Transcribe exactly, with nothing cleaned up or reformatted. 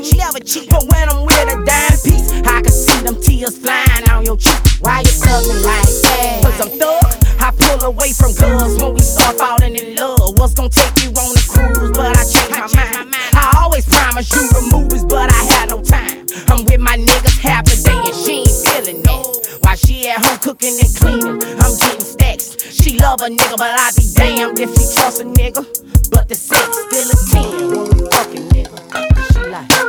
cheat, never cheat. But when I'm with a dime piece, I can see them tears flying on your cheek. Why you thuggin' like that? Cause I'm thug. I pull away from girls when we start falling in love. Was gonna take you on a cruise, but I changed my mind. I always promise you the movies, but I had no time. I'm with my niggas half a day and she ain't feeling that. While she at home cooking and cleaning, I'm getting stacks. She love a nigga, but I be damned if she trust a nigga. But the sex still a ten when we fucking.